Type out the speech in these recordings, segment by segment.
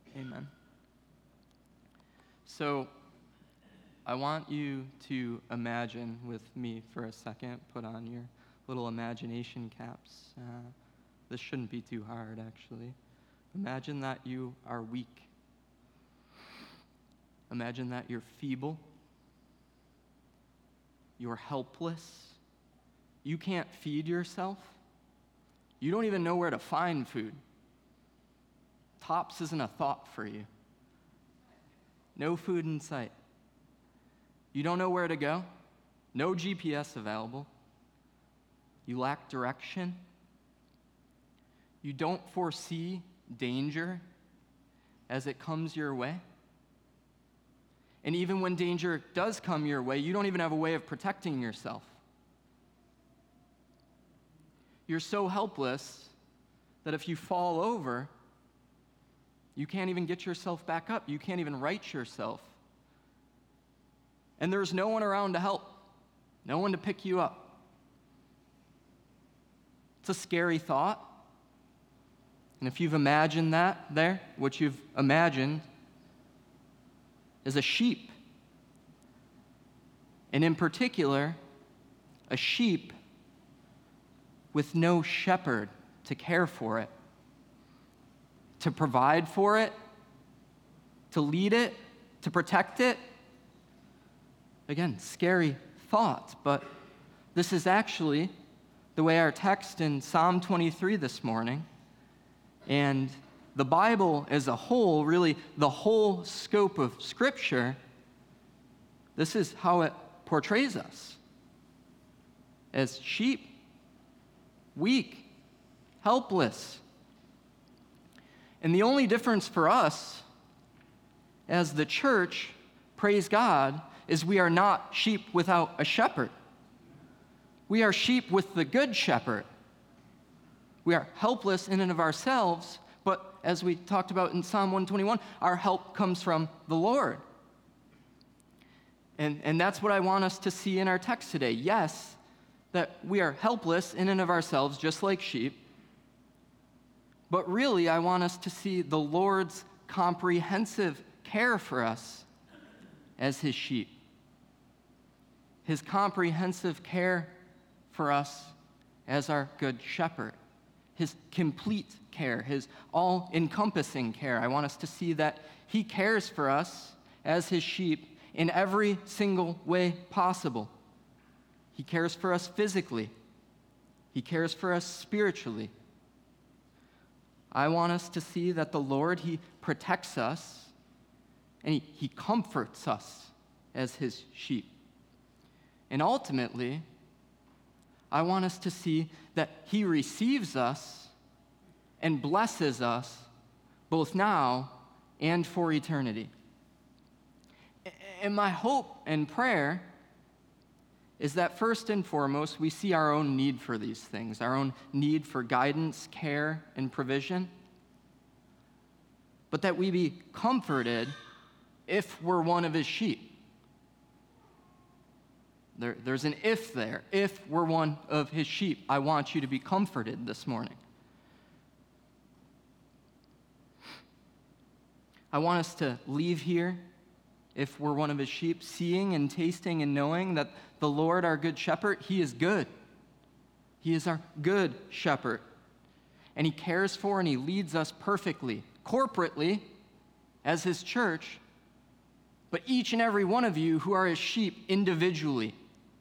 Amen. So I want you to imagine with me for a second, put on your little imagination caps. This shouldn't be too hard, actually. Imagine that you are weak. Imagine that you're feeble. You're helpless. You can't feed yourself. You don't even know where to find food. Tops isn't a thought for you. No food in sight. You don't know where to go. No GPS available. You lack direction. You don't foresee danger as it comes your way. And even when danger does come your way, you don't even have a way of protecting yourself. You're so helpless that if you fall over, you can't even get yourself back up. You can't even right yourself. And there's no one around to help, no one to pick you up. It's a scary thought. And if you've imagined that there, what you've imagined is a sheep. And in particular, a sheep with no shepherd to care for it, to provide for it, to lead it, to protect it. Again, scary thought, but this is actually the way our text in Psalm 23 this morning, and the Bible as a whole, really the whole scope of Scripture, this is how it portrays us. As sheep, weak, helpless. And the only difference for us as the church, praise God, is we are not sheep without a shepherd. We are sheep with the good shepherd. We are helpless in and of ourselves, but as we talked about in Psalm 121, our help comes from the Lord. And that's what I want us to see in our text today. Yes, that we are helpless in and of ourselves, just like sheep, but really I want us to see the Lord's comprehensive care for us as his sheep. His comprehensive care for us as our good shepherd. His complete care, his all-encompassing care. I want us to see that he cares for us as his sheep in every single way possible. He cares for us physically. He cares for us spiritually. I want us to see that the Lord, he protects us and he comforts us as his sheep. And ultimately, I want us to see that he receives us and blesses us both now and for eternity. And my hope and prayer is that first and foremost, we see our own need for these things, our own need for guidance, care, and provision, but that we be comforted if we're one of his sheep. There's an if there. If we're one of his sheep, I want you to be comforted this morning. I want us to leave here, if we're one of his sheep, seeing and tasting and knowing that the Lord, our good shepherd, he is good. He is our good shepherd. And he cares for and he leads us perfectly, corporately, as his church, but each and every one of you who are his sheep individually.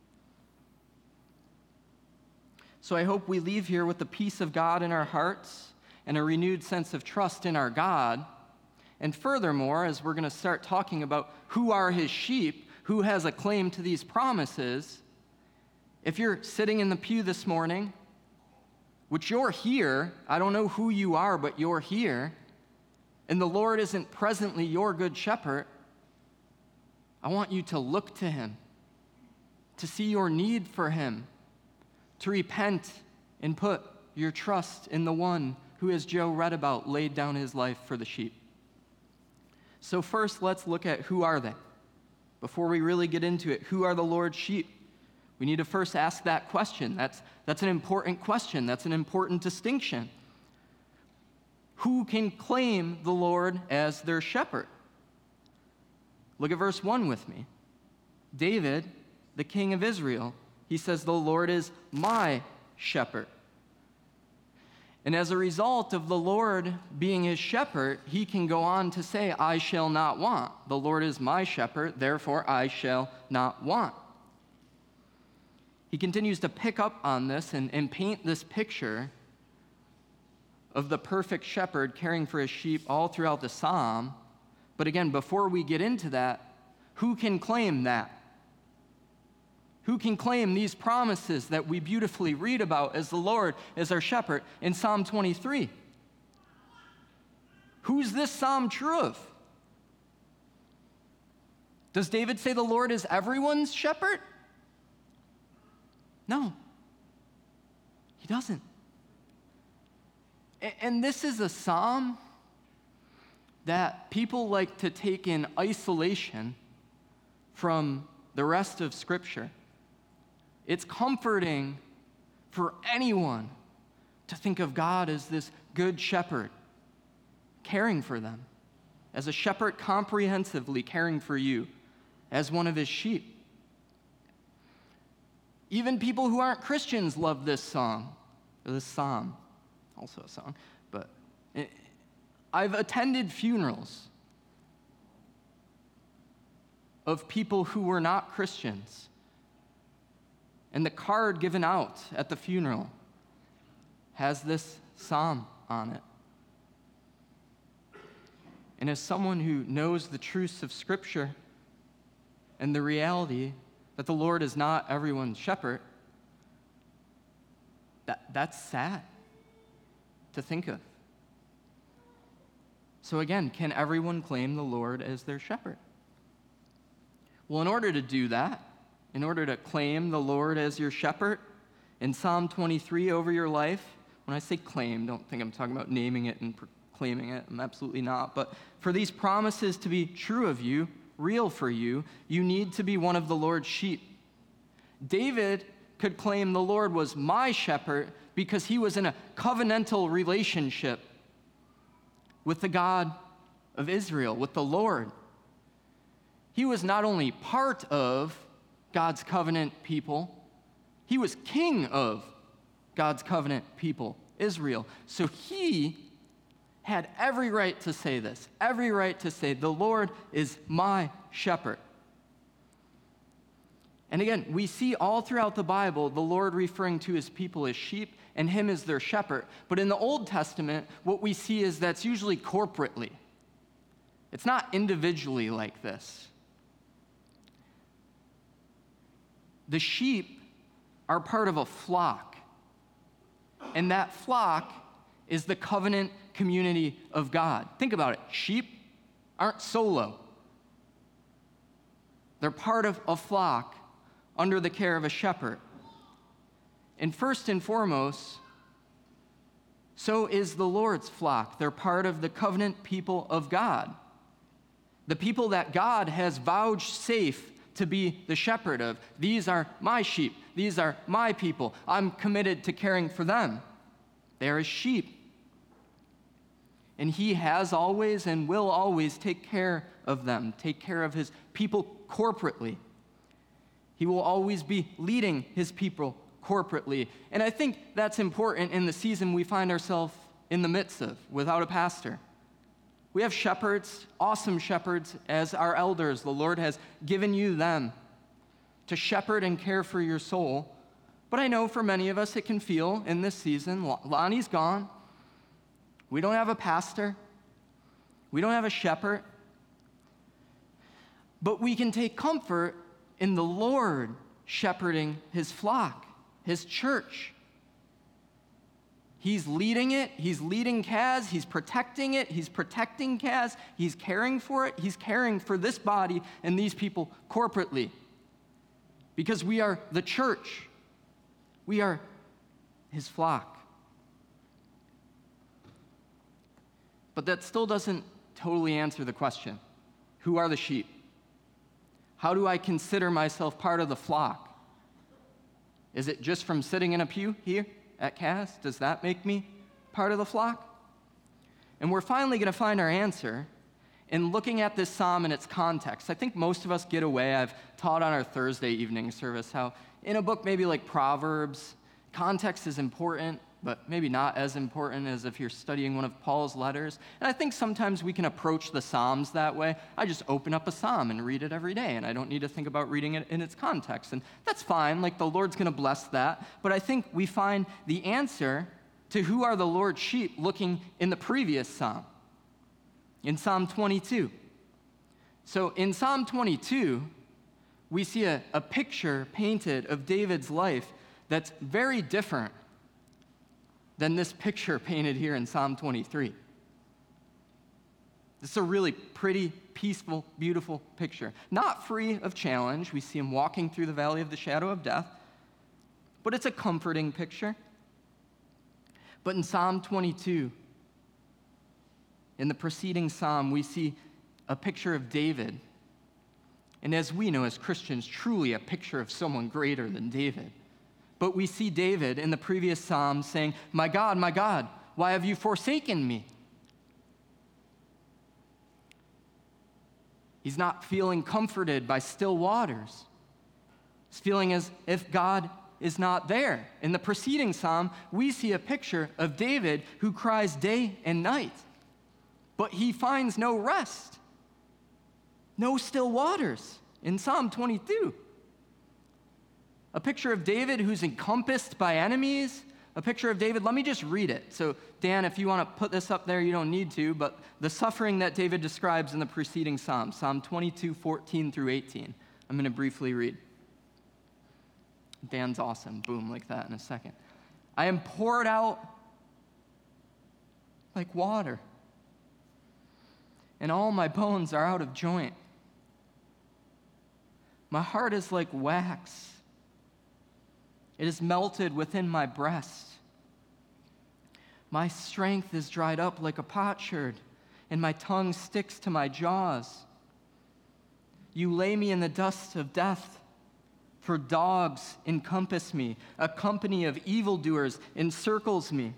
So I hope we leave here with the peace of God in our hearts and a renewed sense of trust in our God. And furthermore, as we're going to start talking about who are his sheep, who has a claim to these promises, if you're sitting in the pew this morning, which you're here, I don't know who you are, but you're here, and the Lord isn't presently your good shepherd, I want you to look to him, to see your need for him, to repent and put your trust in the one who, as Joe read about, laid down his life for the sheep. So first, let's look at who are they. Before we really get into it, who are the Lord's sheep? We need to first ask that question. That's an important question. That's an important distinction. who can claim the Lord as their shepherd? Look at verse 1 with me. David, the king of Israel, he says, "The Lord is my shepherd." And as a result of the Lord being his shepherd, he can go on to say, "I shall not want. The Lord is my shepherd, therefore I shall not want." He continues to pick up on this and paint this picture of the perfect shepherd caring for his sheep all throughout the psalm. But again, before we get into that, who can claim that? Who can claim these promises that we beautifully read about as the Lord as our shepherd in Psalm 23? Who's this psalm true of? Does David say the Lord is everyone's shepherd? No, he doesn't. And this is a psalm that people like to take in isolation from the rest of Scripture. It's comforting for anyone to think of God as this good shepherd, caring for them, as a shepherd comprehensively caring for you as one of his sheep. Even people who aren't Christians love this song, or this psalm, also a song. But I've attended funerals of people who were not Christians, and the card given out at the funeral has this psalm on it. And as someone who knows the truths of Scripture and the reality that the Lord is not everyone's shepherd, that's sad to think of. So again, can everyone claim the Lord as their shepherd? Well, in order to do that, in order to claim the Lord as your shepherd, in Psalm 23 over your life, when I say claim, don't think I'm talking about naming it and proclaiming it. I'm absolutely not. But for these promises to be true of you, real for you, you need to be one of the Lord's sheep. David could claim the Lord was my shepherd because he was in a covenantal relationship with the God of Israel, with the Lord. He was not only part of God's covenant people, he was king of God's covenant people, Israel. So he had every right to say this, every right to say, the Lord is my shepherd. And again, we see all throughout the Bible the Lord referring to his people as sheep and him as their shepherd. But in the Old Testament, what we see is that's usually corporately. It's not individually like this. The sheep are part of a flock, and that flock is the covenant community of God. Think about it. Sheep aren't solo. They're part of a flock under the care of a shepherd. And first and foremost, so is the Lord's flock. They're part of the covenant people of God, the people that God has vouchsafed to be the shepherd of. These are my sheep. These are my people. I'm committed to caring for them. They are his sheep. And he has always and will always take care of them, take care of his people corporately. He will always be leading his people corporately. And I think that's important in the season we find ourselves in the midst of, without a pastor. We have shepherds, awesome shepherds, as our elders. The Lord has given you them to shepherd and care for your soul. But I know for many of us it can feel in this season, Lonnie's gone. We don't have a pastor. We don't have a shepherd. But we can take comfort in the Lord shepherding his flock, his church. He's leading it. He's leading Kaz. He's protecting it. He's protecting Kaz. He's caring for it. He's caring for this body and these people corporately. Because we are the church. We are his flock. But that still doesn't totally answer the question. Who are the sheep? How do I consider myself part of the flock? Is it just from sitting in a pew here at Kaz? Does that make me part of the flock? And we're finally going to find our answer in looking at this psalm in its context. I think most of us get away. I've taught on our Thursday evening service how in a book maybe like Proverbs, context is important, but maybe not as important as if you're studying one of Paul's letters. And I think sometimes we can approach the Psalms that way. I just open up a psalm and read it every day, and I don't need to think about reading it in its context. And that's fine, like the Lord's going to bless that. But I think we find the answer to who are the Lord's sheep looking in the previous psalm, in Psalm 22. So in Psalm 22, we see a picture painted of David's life that's very different than this picture painted here in Psalm 23. This is a really pretty, peaceful, beautiful picture. Not free of challenge. We see him walking through the valley of the shadow of death, but it's a comforting picture. But in Psalm 22, in the preceding psalm, we see a picture of David. And as we know as Christians, truly a picture of someone greater than David. But we see David in the previous psalm saying, my God, why have you forsaken me?" He's not feeling comforted by still waters. He's feeling as if God is not there. In the preceding psalm, we see a picture of David who cries day and night, but he finds no rest, no still waters in Psalm 22. A picture of David who's encompassed by enemies. A picture of David, let me just read it. So, Dan, if you want to put this up there, you don't need to, but the suffering that David describes in the preceding psalm, Psalm 22, 14 through 18. I'm going to briefly read. Dan's awesome. Boom, like that in a second. "I am poured out like water, and all my bones are out of joint. My heart is like wax. It is melted within my breast. My strength is dried up like a potsherd, and my tongue sticks to my jaws. You lay me in the dust of death, for dogs encompass me. A company of evildoers encircles me.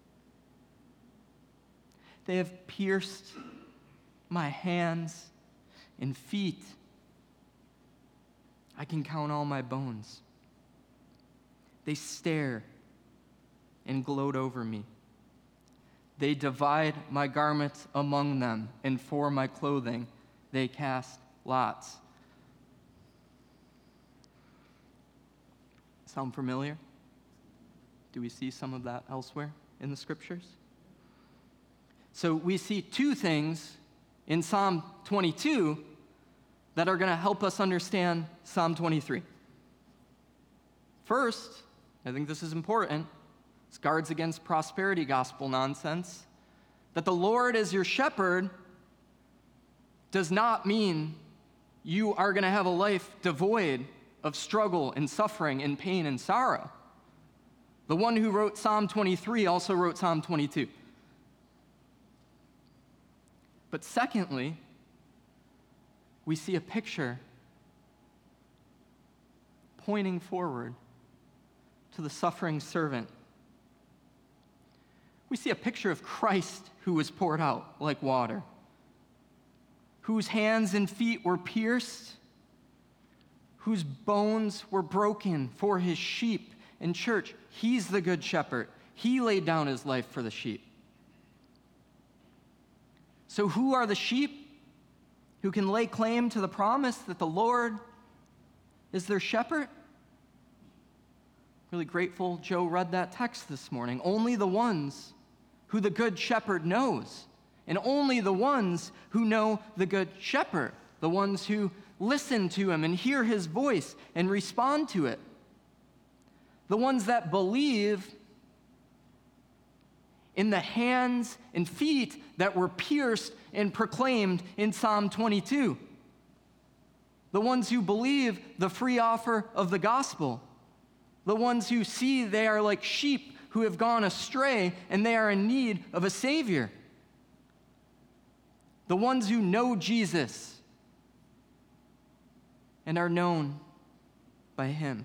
They have pierced my hands and feet. I can count all my bones. They stare and gloat over me. They divide my garments among them, and for my clothing they cast lots." Sound familiar? Do we see some of that elsewhere in the scriptures? So we see two things in Psalm 22 that are going to help us understand Psalm 23. First, I think this is important. This guards against prosperity gospel nonsense. That the Lord is your shepherd does not mean you are going to have a life devoid of struggle and suffering and pain and sorrow. The one who wrote Psalm 23 also wrote Psalm 22. But secondly, we see a picture pointing forward to the suffering servant. We see a picture of Christ who was poured out like water, whose hands and feet were pierced, whose bones were broken for his sheep. In church, he's the good shepherd. He laid down his life for the sheep. So who are the sheep who can lay claim to the promise that the Lord is their shepherd? Really grateful Joe read that text this morning. Only the ones who the good shepherd knows, and only the ones who know the good shepherd, the ones who listen to him and hear his voice and respond to it, the ones that believe in the hands and feet that were pierced and proclaimed in Psalm 22, the ones who believe the free offer of the gospel, the ones who see they are like sheep who have gone astray and they are in need of a Savior, the ones who know Jesus and are known by him.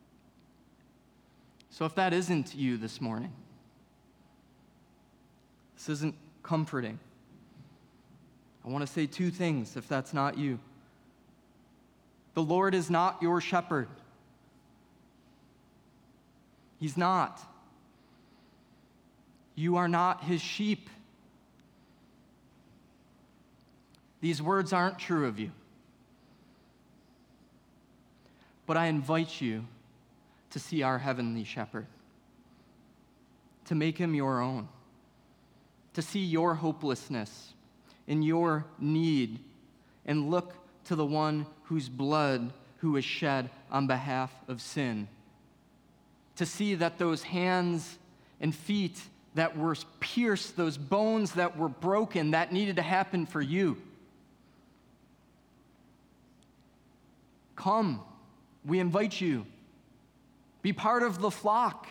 So if that isn't you this morning, This isn't comforting. I want to say two things if that's not you. The Lord is not your shepherd. He's not. You are not his sheep. These words aren't true of you. But I invite you to see our heavenly shepherd, to make him your own, to see your hopelessness and your need, and look to the one whose blood who was shed on behalf of sin. To see that those hands and feet that were pierced, those bones that were broken, that needed to happen for you. Come, we invite you. Be part of the flock.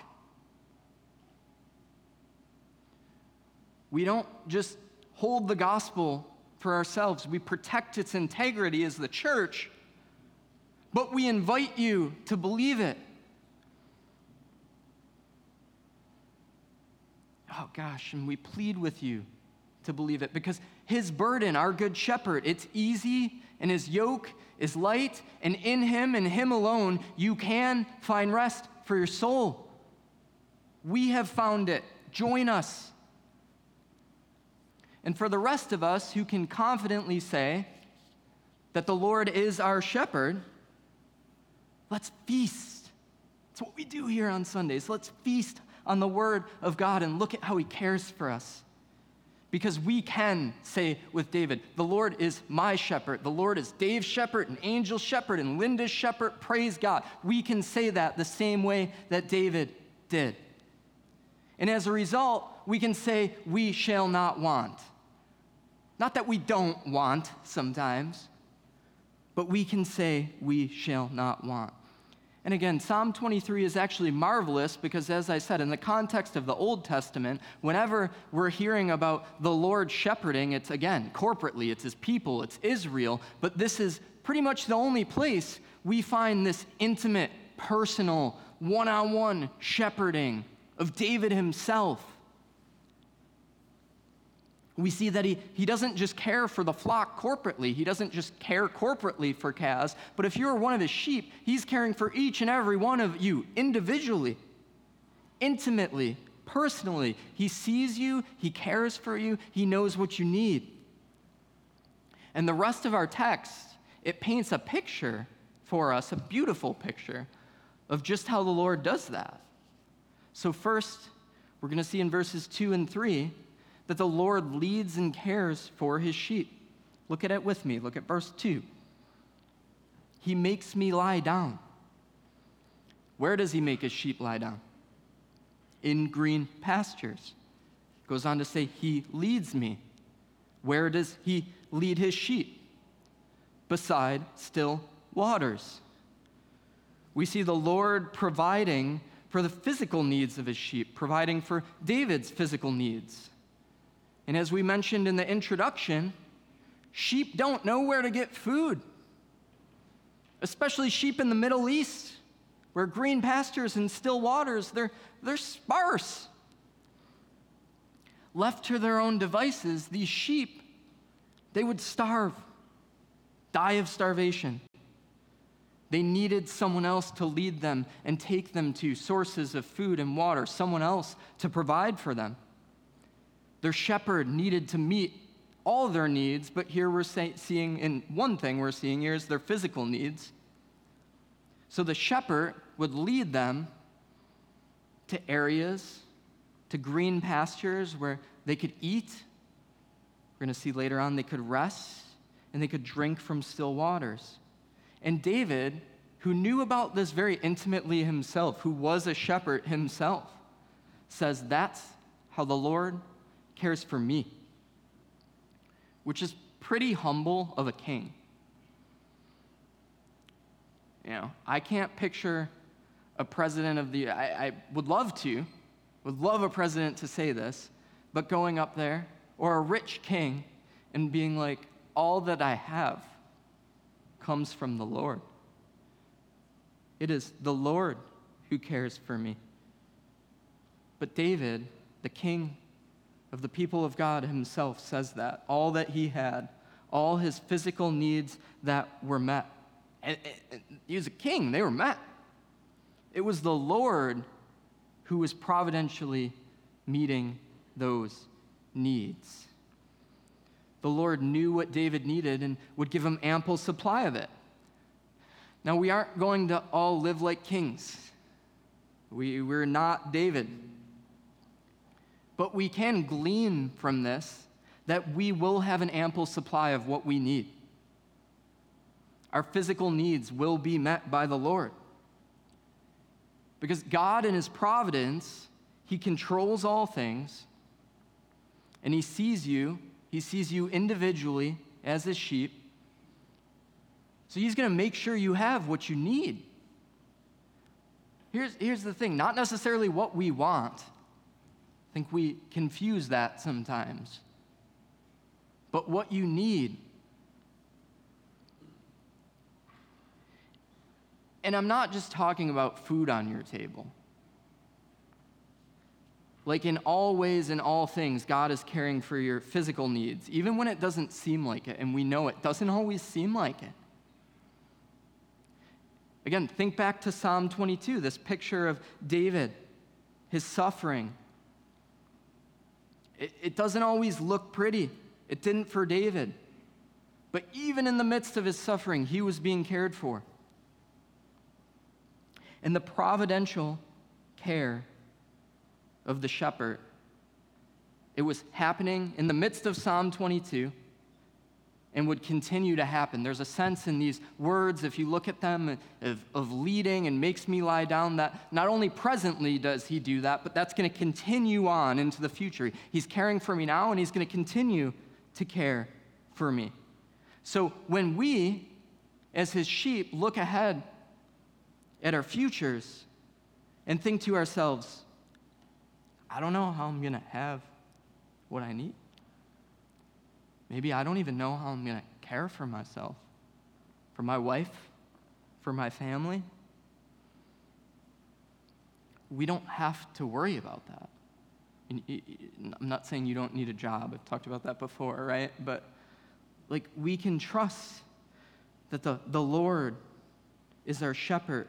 We don't just hold the gospel for ourselves. We protect its integrity as the church, but we invite you to believe it. Oh gosh, and we plead with you to believe it, because his burden, our good shepherd, it's easy, and his yoke is light, and in him and him alone you can find rest for your soul. We have found it. Join us. And for the rest of us who can confidently say that the Lord is our shepherd, let's feast. It's what we do here on Sundays. Let's feast on the Word of God and look at how he cares for us. Because we can say with David, the Lord is my shepherd. The Lord is Dave's shepherd and Angel's shepherd and Linda's shepherd. Praise God. We can say that the same way that David did. And as a result, we can say we shall not want. Not that we don't want sometimes, but we can say we shall not want. And again, Psalm 23 is actually marvelous because, as I said, in the context of the Old Testament, whenever we're hearing about the Lord shepherding, it's, again, corporately, it's his people, it's Israel, but this is pretty much the only place we find this intimate, personal, one-on-one shepherding of David himself. We see that he doesn't just care for the flock corporately. He doesn't just care corporately for Kaz, but if you're one of his sheep, he's caring for each and every one of you individually, intimately, personally. He sees you, he cares for you, he knows what you need. And the rest of our text, it paints a picture for us, a beautiful picture of just how the Lord does that. So first, we're going to see in verses 2 and 3 that the Lord leads and cares for his sheep. Look at it with me. Look at verse 2. He makes me lie down. Where does he make his sheep lie down? In green pastures. Goes on to say, he leads me. Where does he lead his sheep? Beside still waters. We see the Lord providing for the physical needs of his sheep, providing for David's physical needs. And as we mentioned in the introduction, sheep don't know where to get food, especially sheep in the Middle East, where green pastures and still waters, they're sparse. Left to their own devices, these sheep, they would starve, die of starvation. They needed someone else to lead them and take them to sources of food and water, someone else to provide for them. Their shepherd needed to meet all their needs, but here we're seeing, in one thing we're seeing here is their physical needs. So the shepherd would lead them to areas, to green pastures where they could eat. We're going to see later on they could rest, and they could drink from still waters. And David, who knew about this very intimately himself, who was a shepherd himself, says that's how the Lord cares for me, which is pretty humble of a king. You know, I can't picture a president of the, I would love a president to say this, but going up there, or a rich king, and being like, all that I have comes from the Lord. It is the Lord who cares for me. But David, the king of the people of God himself says that. All that he had, all his physical needs that were met. And he was a king, they were met. It was the Lord who was providentially meeting those needs. The Lord knew what David needed and would give him ample supply of it. Now, we aren't going to all live like kings. We're not David. But we can glean from this that we will have an ample supply of what we need. Our physical needs will be met by the Lord. Because God in his providence, he controls all things, and he sees you individually as his sheep. So he's going to make sure you have what you need. Here's the thing, not necessarily what we want. I think we confuse that sometimes. But what you need. And I'm not just talking about food on your table. Like in all ways, in all things, God is caring for your physical needs, even when it doesn't seem like it, and we know it doesn't always seem like it. Again, think back to Psalm 22, this picture of David, his suffering. It doesn't always look pretty. It didn't for David. But even in the midst of his suffering, he was being cared for. And the providential care of the shepherd, it was happening in the midst of Psalm 22 and would continue to happen. There's a sense in these words, if you look at them, of leading and makes me lie down, that not only presently does he do that, but that's going to continue on into the future. He's caring for me now, and he's going to continue to care for me. So when we, as his sheep, look ahead at our futures and think to ourselves, I don't know how I'm going to have what I need. Maybe I don't even know how I'm going to care for myself, for my wife, for my family. We don't have to worry about that. I'm not saying you don't need a job. I've talked about that before, right? But like we can trust that the Lord is our shepherd.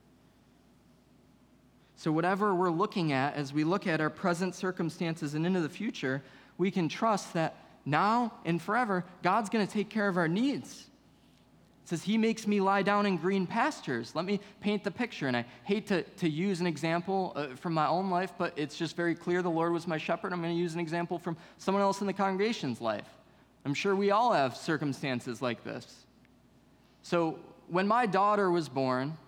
So whatever we're looking at, as we look at our present circumstances and into the future, we can trust that now and forever, God's going to take care of our needs. It says, he makes me lie down in green pastures. Let me paint the picture. And I hate to use an example from my own life, but it's just very clear the Lord was my shepherd. I'm going to use an example from someone else in the congregation's life. I'm sure we all have circumstances like this. So when my daughter was born,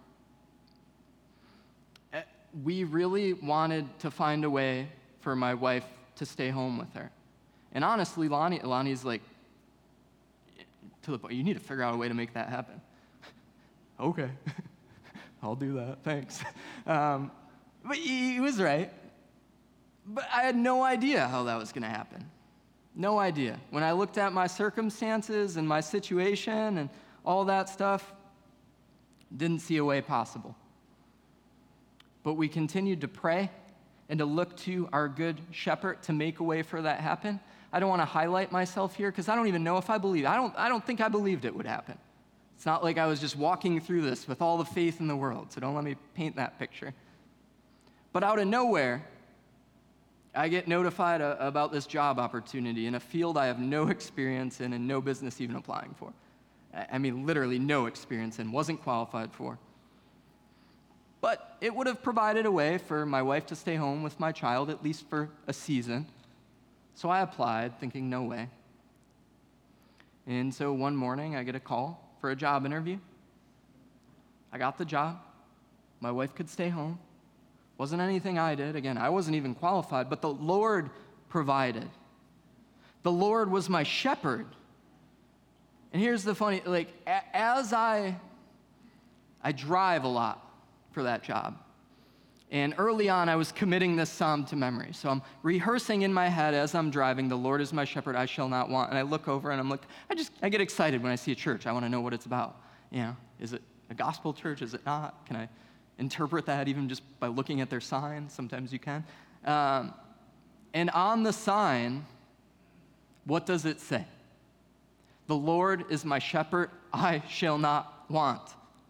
we really wanted to find a way for my wife to stay home with her. And honestly, Lonnie's like, to the point, you need to figure out a way to make that happen. Okay, I'll do that, thanks. But he was right. But I had no idea how that was going to happen. No idea. When I looked at my circumstances and my situation and all that stuff, didn't see a way possible. But we continued to pray and to look to our good shepherd to make a way for that happen. I don't want to highlight myself here because I don't even know if I believe. I don't think I believed it would happen. It's not like I was just walking through this with all the faith in the world, so don't let me paint that picture. But out of nowhere, I get notified about this job opportunity in a field I have no experience in and no business even applying for. I mean, literally no experience in, wasn't qualified for. But it would have provided a way for my wife to stay home with my child, at least for a season. So I applied, thinking, no way. And so one morning, I get a call for a job interview. I got the job. My wife could stay home. Wasn't anything I did. Again, I wasn't even qualified, but the Lord provided. The Lord was my shepherd. And here's the funny, as I drive a lot for that job. And early on, I was committing this psalm to memory. So I'm rehearsing in my head as I'm driving, the Lord is my shepherd, I shall not want. And I look over and I'm like, I get excited when I see a church. I want to know what it's about. Is it a gospel church? Is it not? Can I interpret that even just by looking at their sign? Sometimes you can. And on the sign, what does it say? The Lord is my shepherd, I shall not want.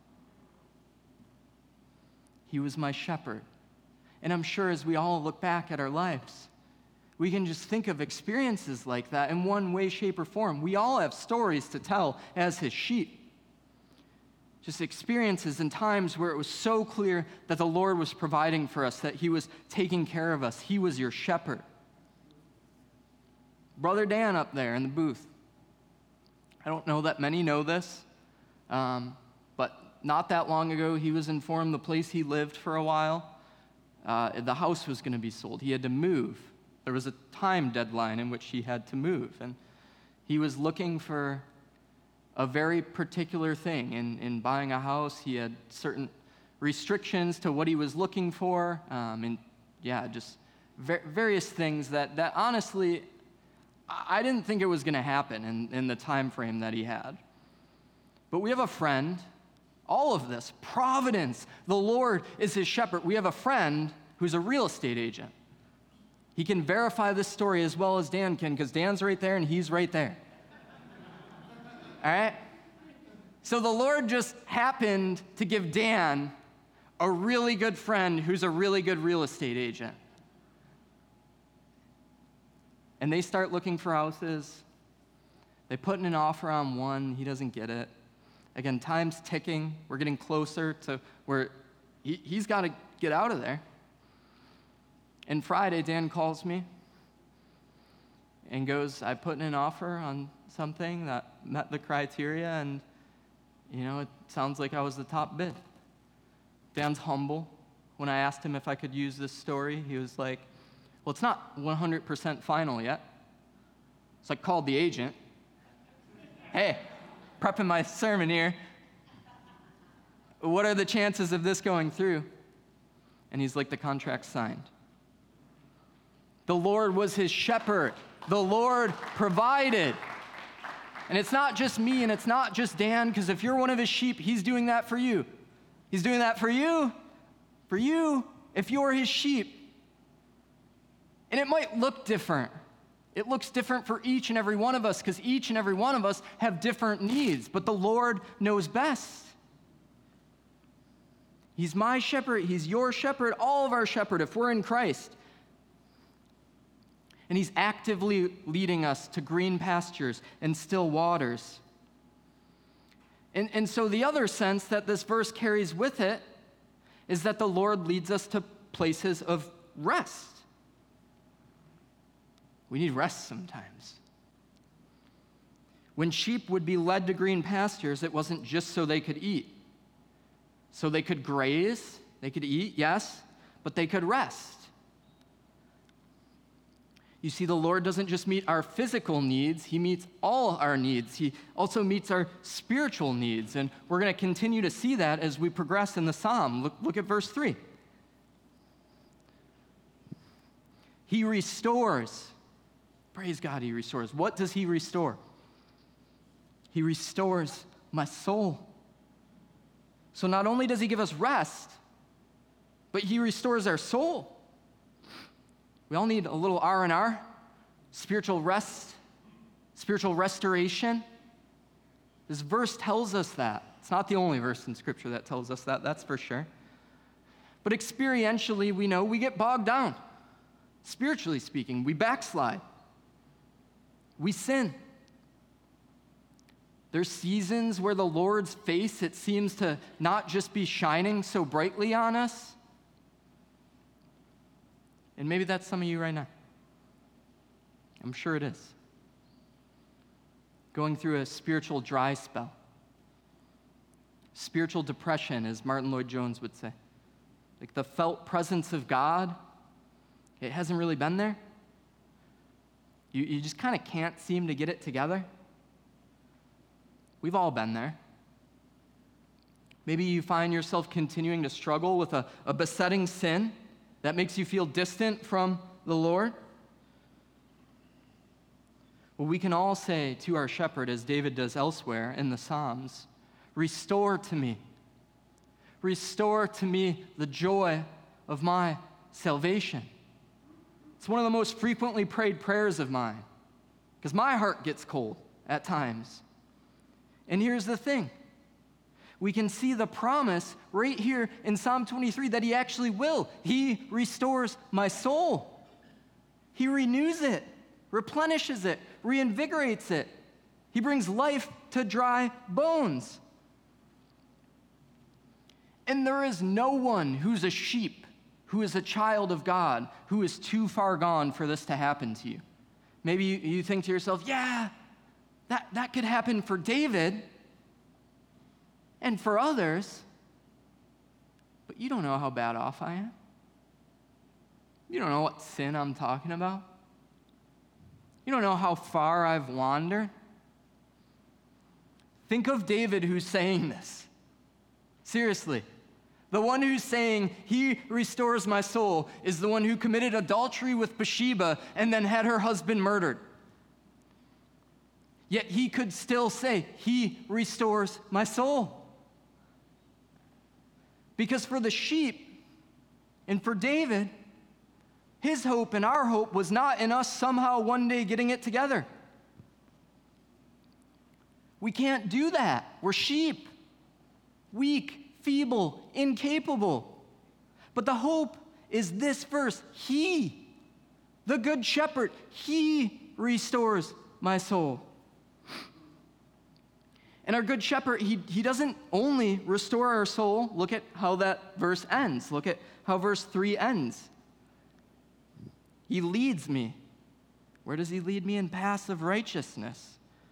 He was my shepherd. And I'm sure as we all look back at our lives, we can just think of experiences like that in one way, shape, or form. We all have stories to tell as his sheep. Just experiences and times where it was so clear that the Lord was providing for us, that he was taking care of us. He was your shepherd. Brother Dan up there in the booth. I don't know that many know this, but not that long ago, he was informed the place he lived for a while, the house was going to be sold. He had to move. There was a time deadline in which he had to move, and he was looking for a very particular thing. In buying a house, he had certain restrictions to what he was looking for, just various things that honestly, I didn't think it was going to happen in the time frame that he had. But we have a friend, all of this, providence, the Lord is his shepherd. We have a friend who's a real estate agent. He can verify this story as well as Dan can, because Dan's right there and he's right there. All right? So the Lord just happened to give Dan a really good friend who's a really good real estate agent. And they start looking for houses. They put in an offer on one. He doesn't get it. Again, time's ticking. We're getting closer to where he's got to get out of there. And Friday, Dan calls me and goes, I put in an offer on something that met the criteria, and, it sounds like I was the top bid. Dan's humble. When I asked him if I could use this story, he was like, well, it's not 100% final yet. So I called the agent. Hey, prepping my sermon here. What are the chances of this going through? And he's like, the contract's signed. The Lord was his shepherd. The Lord provided. And it's not just me and it's not just Dan, because if you're one of his sheep, he's doing that for you. He's doing that for you, if you're his sheep. And it might look different. It looks different for each and every one of us, because each and every one of us have different needs, but the Lord knows best. He's my shepherd, he's your shepherd, all of our shepherd if we're in Christ. And he's actively leading us to green pastures and still waters. And so the other sense that this verse carries with it is that the Lord leads us to places of rest. We need rest sometimes. When sheep would be led to green pastures, it wasn't just so they could eat. So they could graze, they could eat, yes, but they could rest. You see, the Lord doesn't just meet our physical needs, he meets all our needs. He also meets our spiritual needs, and we're going to continue to see that as we progress in the psalm. Look at verse 3. He restores. Praise God, he restores. What does he restore? He restores my soul. So not only does he give us rest, but he restores our soul. We all need a little R&R, spiritual rest, spiritual restoration. This verse tells us that. It's not the only verse in Scripture that tells us that, that's for sure. But experientially, we know we get bogged down. Spiritually speaking, we backslide. We sin. There's seasons where the Lord's face, it seems to not just be shining so brightly on us. And maybe that's some of you right now. I'm sure it is. Going through a spiritual dry spell. Spiritual depression, as Martin Lloyd-Jones would say. Like the felt presence of God, it hasn't really been there. You just kind of can't seem to get it together. We've all been there. Maybe you find yourself continuing to struggle with a besetting sin that makes you feel distant from the Lord. Well, we can all say to our shepherd, as David does elsewhere in the Psalms, restore to me the joy of my salvation. It's one of the most frequently prayed prayers of mine because my heart gets cold at times. And here's the thing. We can see the promise right here in Psalm 23 that he actually will. He restores my soul. He renews it, replenishes it, reinvigorates it. He brings life to dry bones. And there is no one who's a sheep, who is a child of God, who is too far gone for this to happen to you. Maybe you think to yourself, yeah, that could happen for David and for others, but you don't know how bad off I am. You don't know what sin I'm talking about. You don't know how far I've wandered. Think of David who's saying this. Seriously. The one who's saying, he restores my soul, is the one who committed adultery with Bathsheba and then had her husband murdered. Yet he could still say, he restores my soul. Because for the sheep and for David, his hope and our hope was not in us somehow one day getting it together. We can't do that. We're sheep, weak, feeble, incapable. But the hope is this verse. He, the good shepherd, he restores my soul. And our good shepherd, he doesn't only restore our soul. Look at how that verse ends. Look at how verse 3 ends. He leads me. Where does he lead me? In paths of righteousness.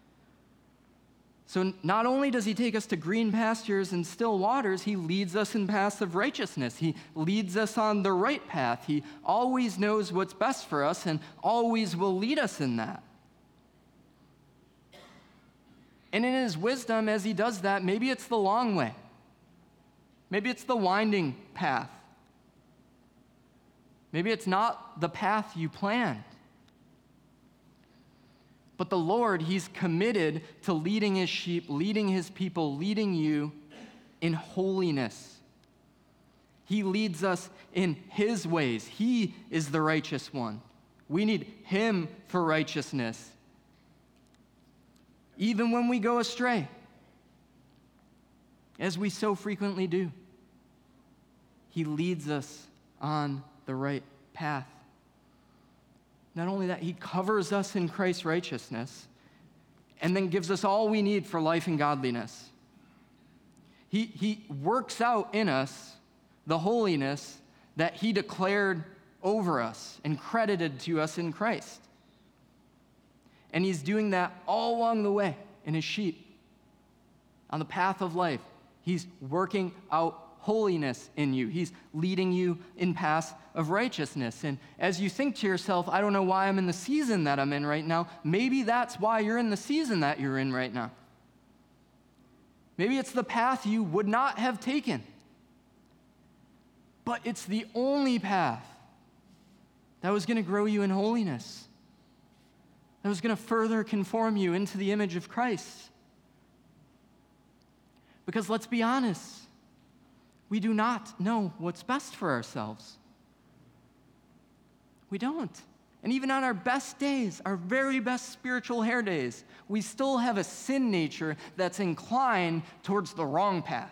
So not only does he take us to green pastures and still waters, he leads us in paths of righteousness. He leads us on the right path. He always knows what's best for us and always will lead us in that. And in his wisdom, as he does that, maybe it's the long way. Maybe it's the winding path. Maybe it's not the path you planned. But the Lord, he's committed to leading his sheep, leading his people, leading you in holiness. He leads us in his ways. He is the righteous one. We need him for righteousness. Even when we go astray, as we so frequently do, he leads us on the right path. Not only that, he covers us in Christ's righteousness and then gives us all we need for life and godliness. He works out in us the holiness that he declared over us and credited to us in Christ. And he's doing that all along the way in his sheep. On the path of life, he's working out holiness in you. He's leading you in paths of righteousness. And as you think to yourself, I don't know why I'm in the season that I'm in right now, maybe that's why you're in the season that you're in right now. Maybe it's the path you would not have taken. But it's the only path that was going to grow you in holiness, that was going to further conform you into the image of Christ. Because let's be honest, we do not know what's best for ourselves. We don't. And even on our best days, our very best spiritual hair days, we still have a sin nature that's inclined towards the wrong path.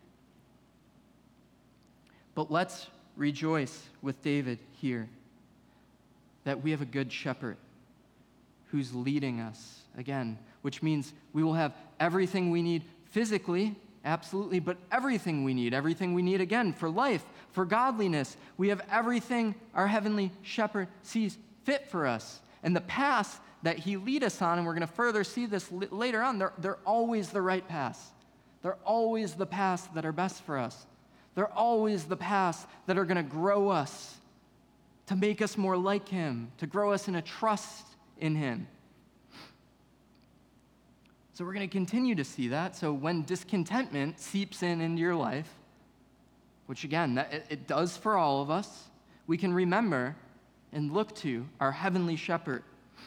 But let's rejoice with David here that we have a good shepherd who's leading us, again, which means we will have everything we need physically, absolutely, but everything we need again for life, for godliness. We have everything our heavenly shepherd sees fit for us. And the paths that he lead us on, and we're going to further see this later on, they're always the right paths. They're always the paths that are best for us. They're always the paths that are going to grow us, to make us more like him, to grow us in a trust in him. So we're going to continue to see that. So when discontentment seeps into your life, which again, it does for all of us, we can remember and look to our heavenly shepherd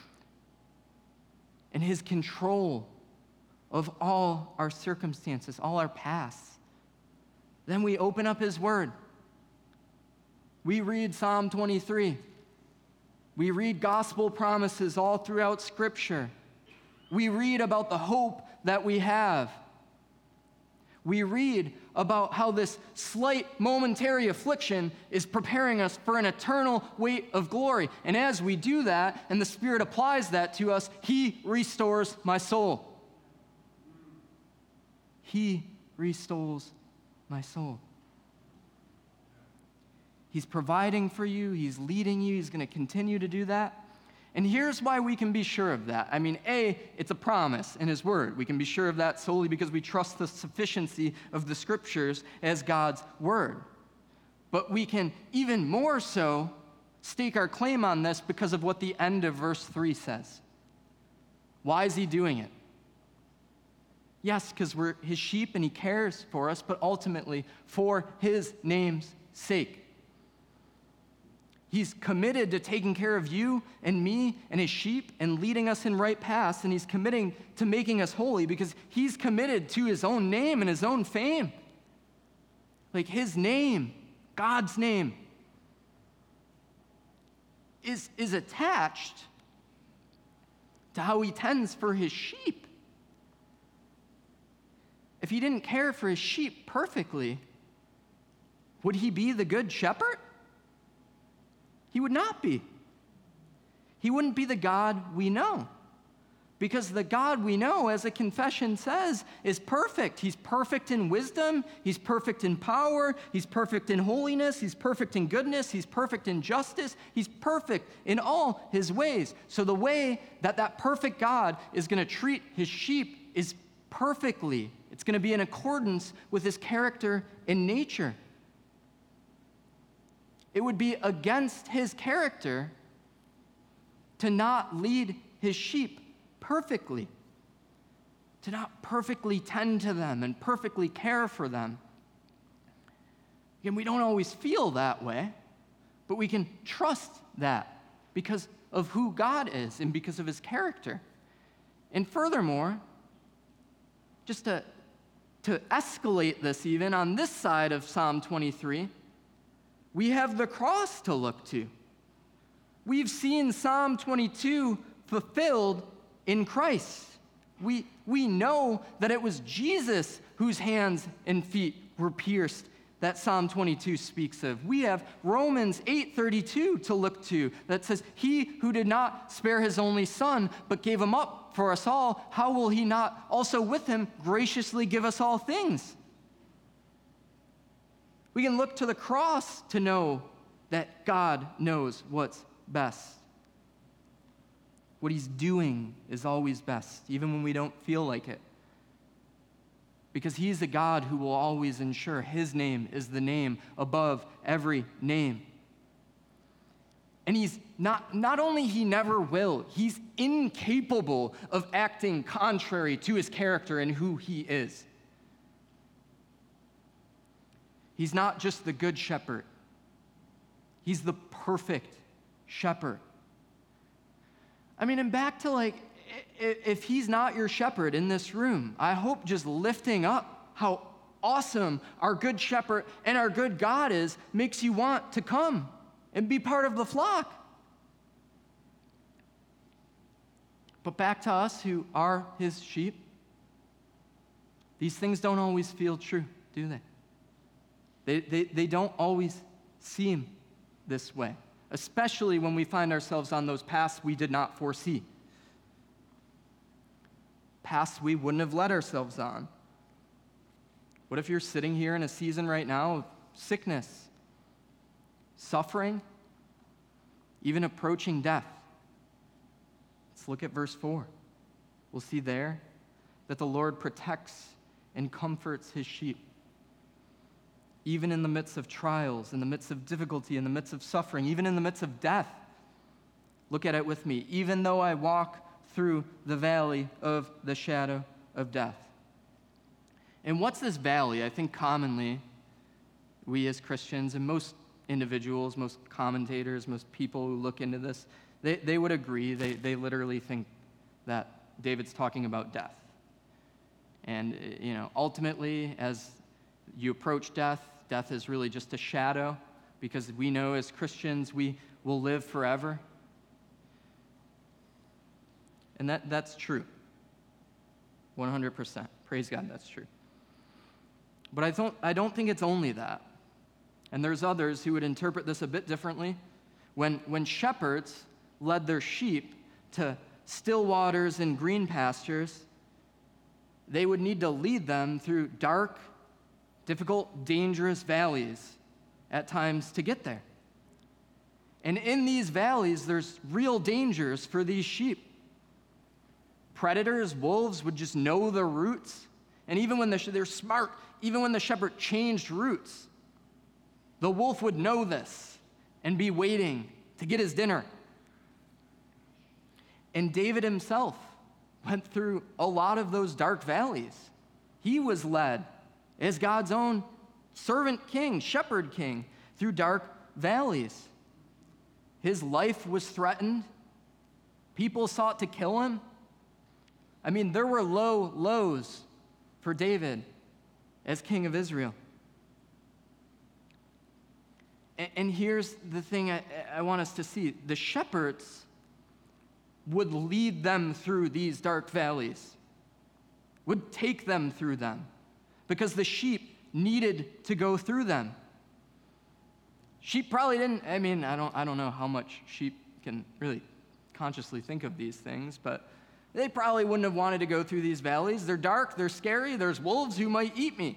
and his control of all our circumstances, all our paths. Then we open up his word. We read Psalm 23. We read gospel promises all throughout Scripture. We read about the hope that we have. We read about how this slight momentary affliction is preparing us for an eternal weight of glory. And as we do that, and the Spirit applies that to us, He restores my soul. He restores my soul. He's providing for you. He's leading you. He's going to continue to do that. And here's why we can be sure of that. I mean, A, it's a promise in His Word. We can be sure of that solely because we trust the sufficiency of the Scriptures as God's Word. But we can even more so stake our claim on this because of what the end of verse 3 says. Why is He doing it? Yes, because we're His sheep and He cares for us, but ultimately for His name's sake. He's committed to taking care of you and me and His sheep and leading us in right paths, and He's committing to making us holy because He's committed to His own name and His own fame. Like His name, God's name, is attached to how He tends for His sheep. If He didn't care for His sheep perfectly, would He be the good shepherd? He would not be. He wouldn't be the God we know. Because the God we know, as the confession says, is perfect. He's perfect in wisdom. He's perfect in power. He's perfect in holiness. He's perfect in goodness. He's perfect in justice. He's perfect in all His ways. So the way that perfect God is going to treat His sheep is perfectly. It's going to be in accordance with His character and nature. It would be against His character to not lead His sheep perfectly, to not perfectly tend to them and perfectly care for them. Again, we don't always feel that way, but we can trust that because of who God is and because of His character. And furthermore, just to escalate this even on this side of Psalm 23, we have the cross to look to. We've seen Psalm 22 fulfilled in Christ. We know that it was Jesus whose hands and feet were pierced that Psalm 22 speaks of. We have Romans 8:32 to look to that says, He who did not spare His only Son, but gave Him up for us all, how will He not also with Him graciously give us all things? We can look to the cross to know that God knows what's best. What He's doing is always best, even when we don't feel like it. Because He's a God who will always ensure His name is the name above every name. And He's not only He never will, He's incapable of acting contrary to His character and who He is. He's not just the good shepherd. He's the perfect shepherd. I mean, and back to if He's not your shepherd in this room, I hope just lifting up how awesome our good shepherd and our good God is makes you want to come and be part of the flock. But back to us who are His sheep, these things don't always feel true, do they? They don't always seem this way, especially when we find ourselves on those paths we did not foresee. Paths we wouldn't have led ourselves on. What if you're sitting here in a season right now of sickness, suffering, even approaching death? Let's look at verse 4. We'll see there that the Lord protects and comforts His sheep. Even in the midst of trials, in the midst of difficulty, in the midst of suffering, even in the midst of death. Look at it with me. Even though I walk through the valley of the shadow of death. And what's this valley? I think commonly we as Christians and most individuals, most commentators, most people who look into this, they would agree. They literally think that David's talking about death. And, ultimately, as you approach death, death is really just a shadow because we know as Christians we will live forever. And that's true. 100%. Praise God, that's true. But I don't think it's only that. And there's others who would interpret this a bit differently. When shepherds led their sheep to still waters and green pastures, they would need to lead them through dark, difficult, dangerous valleys at times to get there. And in these valleys, there's real dangers for these sheep. Predators, wolves would just know the routes. And even when they're smart, even when the shepherd changed routes, the wolf would know this and be waiting to get his dinner. And David himself went through a lot of those dark valleys. He was led as God's own servant king, shepherd king, through dark valleys. His life was threatened. People sought to kill him. I mean, there were low lows for David as king of Israel. And here's the thing I want us to see. The shepherds would lead them through these dark valleys, would take them through them, because the sheep needed to go through them. Sheep probably didn't, I don't know how much sheep can really consciously think of these things, but they probably wouldn't have wanted to go through these valleys. They're dark, they're scary, there's wolves who might eat me.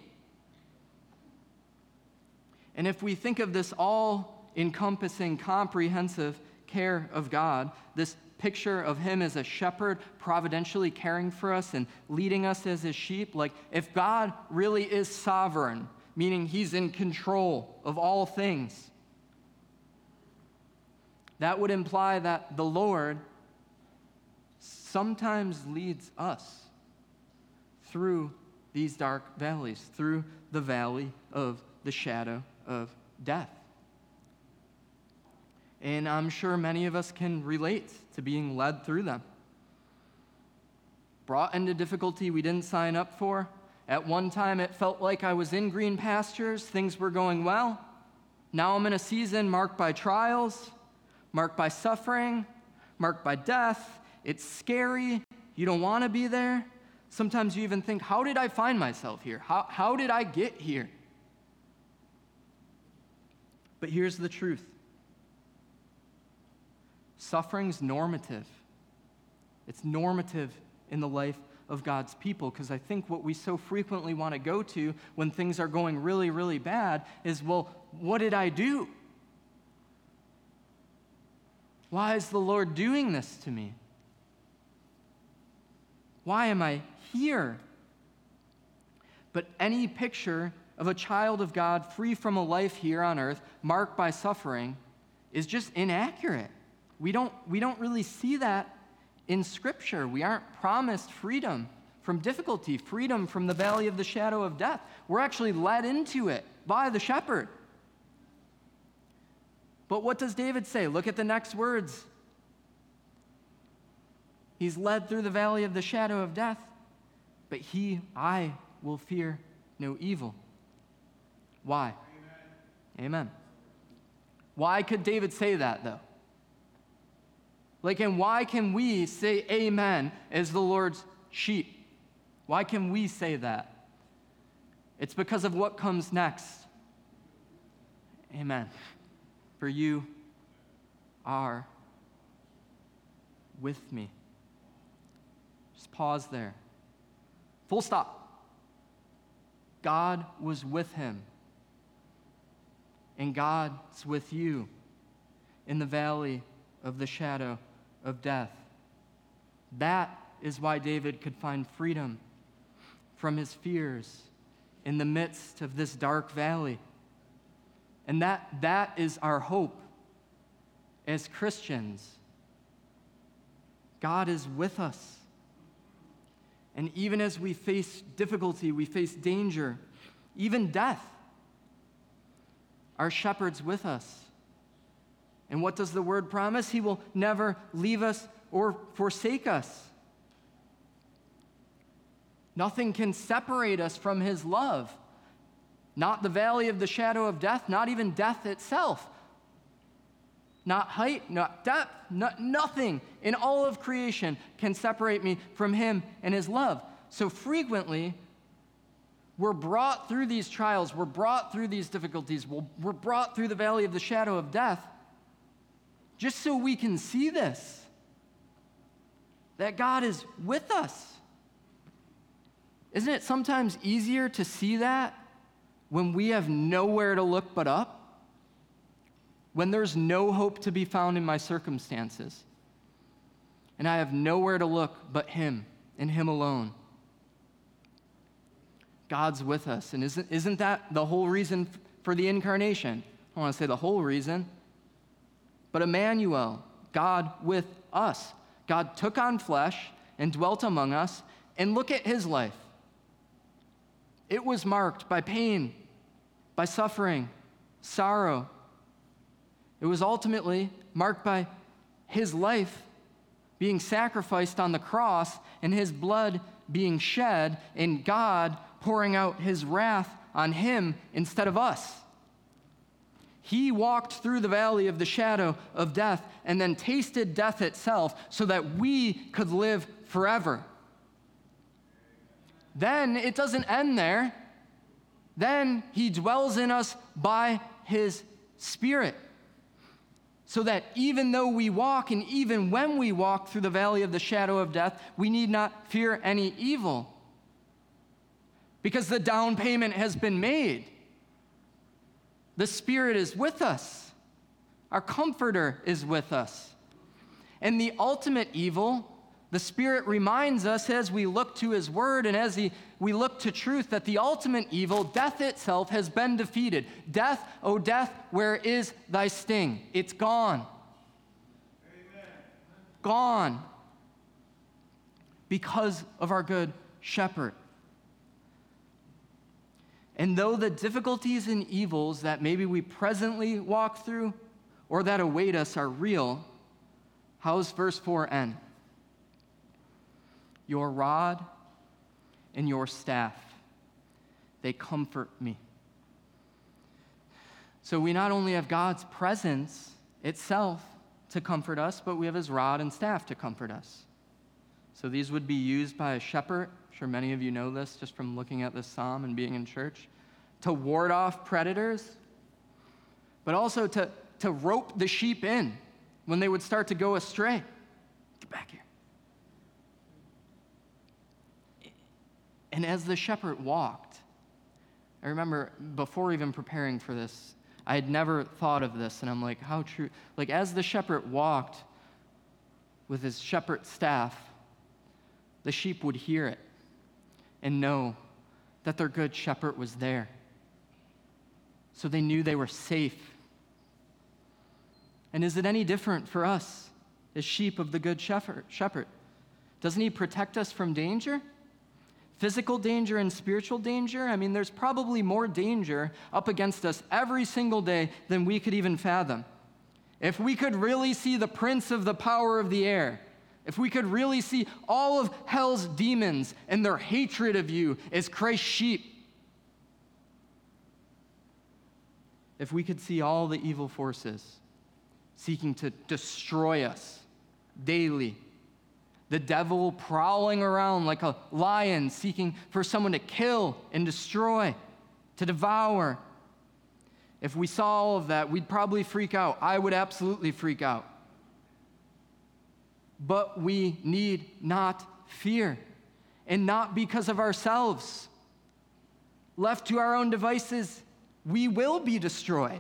And if we think of this all-encompassing, comprehensive care of God, this picture of him as a shepherd providentially caring for us and leading us as his sheep, like if God really is sovereign, meaning he's in control of all things, that would imply that the Lord sometimes leads us through these dark valleys, through the valley of the shadow of death. And I'm sure many of us can relate to being led through them. Brought into difficulty we didn't sign up for. At one time, it felt like I was in green pastures, things were going well. Now I'm in a season marked by trials, marked by suffering, marked by death. It's scary. You don't want to be there. Sometimes you even think, how did I find myself here? How did I get here? But here's the truth. Suffering's normative. It's normative in the life of God's people, because I think what we so frequently want to go to when things are going really, really bad is, well, what did I do? Why is the Lord doing this to me? Why am I here? But any picture of a child of God free from a life here on earth marked by suffering is just inaccurate. We don't really see that in Scripture. We aren't promised freedom from difficulty, freedom from the valley of the shadow of death. We're actually led into it by the shepherd. But what does David say? Look at the next words. He's led through the valley of the shadow of death, but I will fear no evil. Why? Amen. Why could David say that, though? And why can we say amen as the Lord's sheep? Why can we say that? It's because of what comes next. Amen. For you are with me. Just pause there. Full stop. God was with him. And God's with you in the valley of the shadow of death. That is why David could find freedom from his fears in the midst of this dark valley. And that is our hope as Christians. God is with us. And even as we face difficulty, we face danger, even death, our shepherd's with us. And what does the word promise? He will never leave us or forsake us. Nothing can separate us from his love. Not the valley of the shadow of death, not even death itself. Not height, not depth, nothing in all of creation can separate me from him and his love. So frequently, we're brought through these trials, we're brought through these difficulties, we're brought through the valley of the shadow of death just so we can see this, that God is with us. Isn't it sometimes easier to see that when we have nowhere to look but up? When there's no hope to be found in my circumstances, and I have nowhere to look but him and him alone. God's with us, and isn't that the whole reason for the incarnation? I don't want to say the whole reason, but Emmanuel, God with us. God took on flesh and dwelt among us, and look at his life. It was marked by pain, by suffering, sorrow. It was ultimately marked by his life being sacrificed on the cross and his blood being shed and God pouring out his wrath on him instead of us. He walked through the valley of the shadow of death and then tasted death itself so that we could live forever. Then it doesn't end there. Then he dwells in us by his Spirit. So that even though we walk, and even when we walk through the valley of the shadow of death, we need not fear any evil. Because the down payment has been made. The Spirit is with us. Our Comforter is with us. And the ultimate evil, the Spirit reminds us as we look to his word and as we look to truth that the ultimate evil, death itself, has been defeated. Death, O death, where is thy sting? It's gone. Amen. Gone. Because of our good shepherd. And though the difficulties and evils that maybe we presently walk through or that await us are real, how's verse 4 end? Your rod and your staff, they comfort me. So we not only have God's presence itself to comfort us, but we have his rod and staff to comfort us. So these would be used by a shepherd. I'm sure many of you know this just from looking at this psalm and being in church, to ward off predators, but also to rope the sheep in when they would start to go astray. Get back here. And as the shepherd walked, I remember before even preparing for this, I had never thought of this, and I'm like, how true. Like, as the shepherd walked with his shepherd staff, the sheep would hear it and know that their good shepherd was there. So they knew they were safe. And is it any different for us as sheep of the good shepherd? Doesn't he protect us from danger? Physical danger and spiritual danger? I mean, there's probably more danger up against us every single day than we could even fathom. If we could really see the prince of the power of the air, if we could really see all of hell's demons and their hatred of you as Christ's sheep, if we could see all the evil forces seeking to destroy us daily, the devil prowling around like a lion seeking for someone to kill and destroy, to devour. If we saw all of that, we'd probably freak out. I would absolutely freak out. But we need not fear, and not because of ourselves. Left to our own devices, we will be destroyed.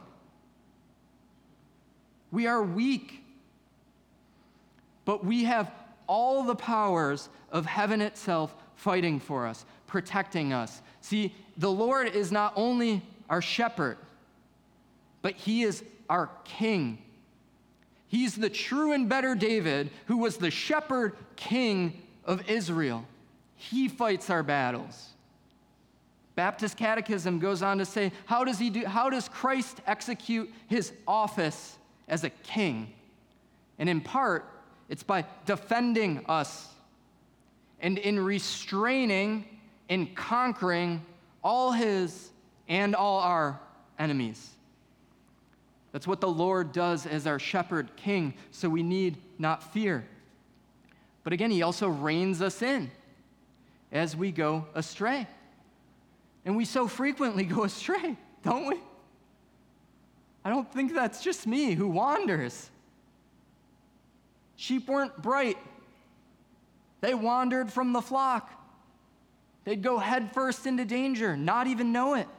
We are weak, but we have all the powers of heaven itself fighting for us, protecting us. See, the Lord is not only our shepherd, but he is our king. He's the true and better David, who was the shepherd king of Israel. He fights our battles. Baptist Catechism goes on to say, how does Christ execute his office as a king? And in part, it's by defending us and in restraining and conquering all his and all our enemies. That's what the Lord does as our shepherd king, so we need not fear. But again, he also reins us in as we go astray. And we so frequently go astray, don't we? I don't think that's just me who wanders. Sheep weren't bright. They wandered from the flock. They'd go headfirst into danger, not even know it.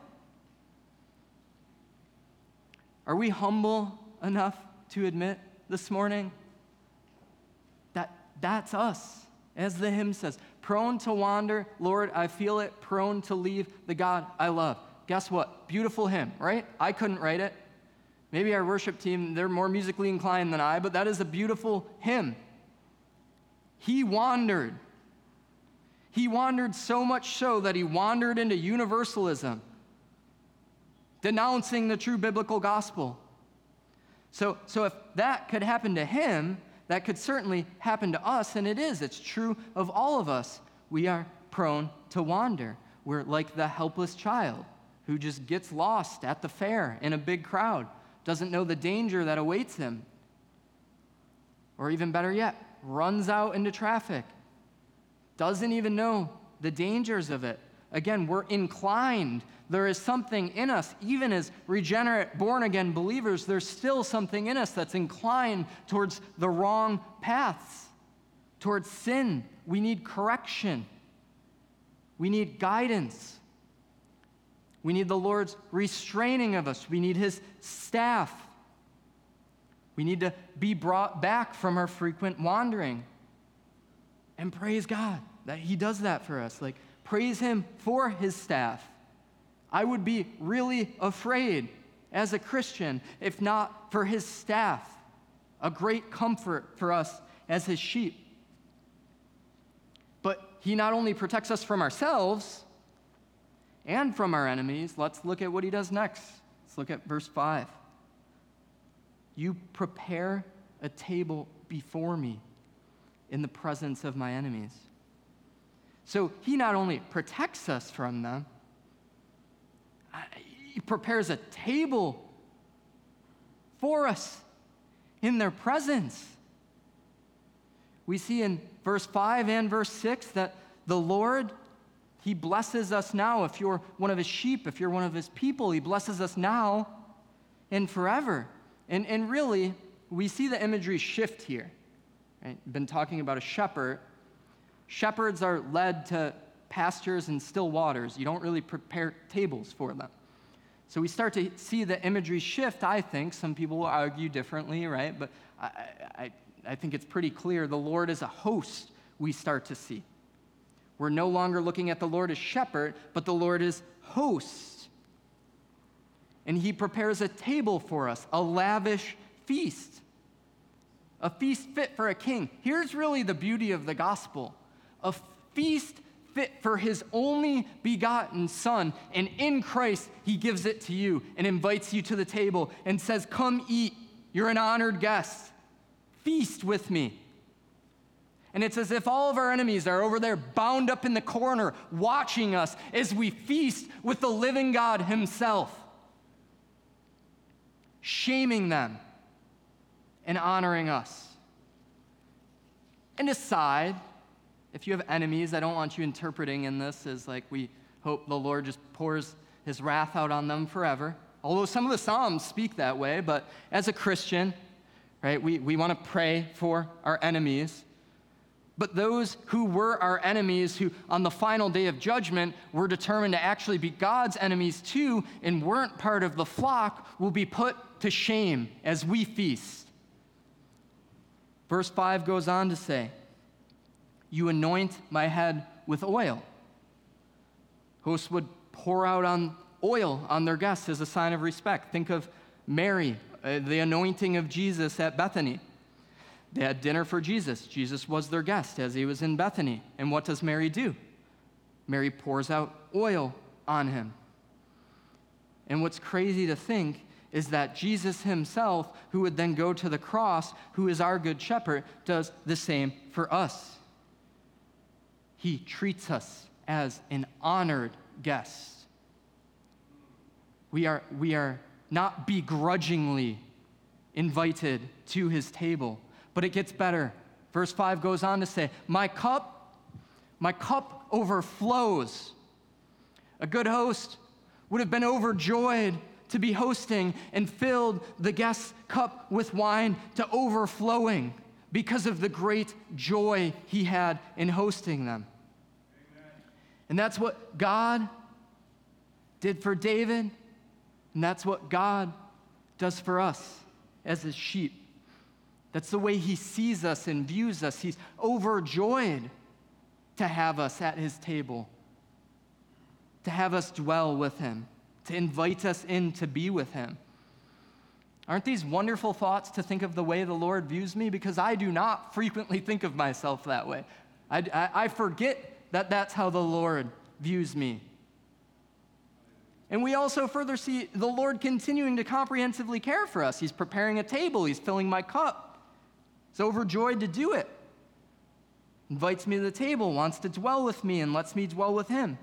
Are we humble enough to admit this morning that that's us? As the hymn says, prone to wander, Lord, I feel it, prone to leave the God I love. Guess what? Beautiful hymn, right? I couldn't write it. Maybe our worship team, they're more musically inclined than I, but that is a beautiful hymn. He wandered. He wandered so much so that he wandered into universalism, denouncing the true biblical gospel. So if that could happen to him, that could certainly happen to us, and it is. It's true of all of us. We are prone to wander. We're like the helpless child who just gets lost at the fair in a big crowd, doesn't know the danger that awaits him. Or even better yet, runs out into traffic, doesn't even know the dangers of it. Again, we're inclined. There is something in us, even as regenerate, born-again believers, there's still something in us that's inclined towards the wrong paths, towards sin. We need correction. We need guidance. We need the Lord's restraining of us. We need his staff. We need to be brought back from our frequent wandering. And praise God that he does that for us. Praise him for his staff. I would be really afraid as a Christian if not for his staff, a great comfort for us as his sheep. But he not only protects us from ourselves and from our enemies. Let's look at what he does next. Let's look at verse 5. You prepare a table before me in the presence of my enemies. So he not only protects us from them, he prepares a table for us in their presence. We see in verse 5 and verse 6 that the Lord, he blesses us now. If you're one of his sheep, if you're one of his people, he blesses us now and forever. And really, we see the imagery shift here. Right? Been talking about a shepherd. Shepherds are led to pastures and still waters. You don't really prepare tables for them. So we start to see the imagery shift, I think. Some people will argue differently, right? But I think it's pretty clear. The Lord is a host, we start to see. We're no longer looking at the Lord as shepherd, but the Lord is host. And he prepares a table for us, a lavish feast. A feast fit for a king. Here's really the beauty of the gospel. A feast fit for his only begotten Son, and in Christ, he gives it to you and invites you to the table and says, come eat, you're an honored guest. Feast with me. And it's as if all of our enemies are over there bound up in the corner, watching us as we feast with the living God himself, shaming them and honoring us. And aside, if you have enemies, I don't want you interpreting in this as we hope the Lord just pours his wrath out on them forever. Although some of the Psalms speak that way, but as a Christian, right, we want to pray for our enemies. But those who were our enemies, who on the final day of judgment were determined to actually be God's enemies too and weren't part of the flock, will be put to shame as we feast. Verse 5 goes on to say, you anoint my head with oil. Hosts would pour out on oil on their guests as a sign of respect. Think of Mary, the anointing of Jesus at Bethany. They had dinner for Jesus. Jesus was their guest as he was in Bethany. And what does Mary do? Mary pours out oil on him. And what's crazy to think is that Jesus himself, who would then go to the cross, who is our good shepherd, does the same for us. He treats us as an honored guest. We are not begrudgingly invited to his table. But it gets better. Verse 5 goes on to say, my cup overflows. A good host would have been overjoyed to be hosting and filled the guest's cup with wine to overflowing because of the great joy he had in hosting them. Amen. And that's what God did for David, and that's what God does for us as his sheep. That's the way he sees us and views us. He's overjoyed to have us at his table, to have us dwell with him, to invite us in to be with him. Aren't these wonderful thoughts to think of the way the Lord views me? Because I do not frequently think of myself that way. I forget that that's how the Lord views me. And we also further see the Lord continuing to comprehensively care for us. He's preparing a table. He's filling my cup. He's overjoyed to do it. Invites me to the table, wants to dwell with me, and lets me dwell with him.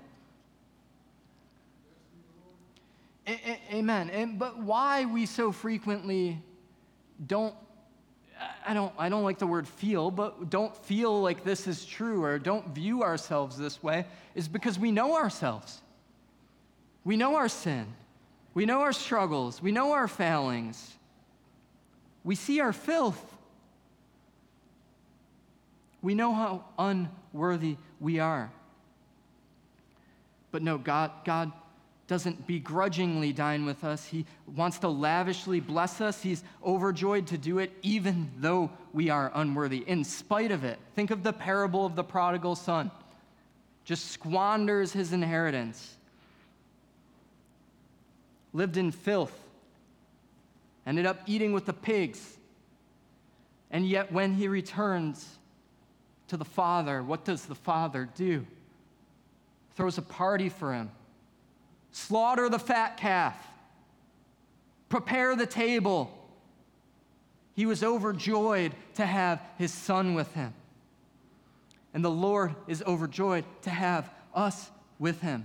Amen. But why we so frequently don't like the word feel, but don't feel like this is true or don't view ourselves this way is because we know ourselves. We know our sin. We know our struggles. We know our failings. We see our filth. We know how unworthy we are. But no, God doesn't begrudgingly dine with us. He wants to lavishly bless us. He's overjoyed to do it even though we are unworthy, in spite of it. Think of the parable of the prodigal son. Just squanders his inheritance. Lived in filth. Ended up eating with the pigs. And yet when he returns to the Father, what does the Father do? Throws a party for him. Slaughter the fat calf. Prepare the table. He was overjoyed to have his son with him. And the Lord is overjoyed to have us with him.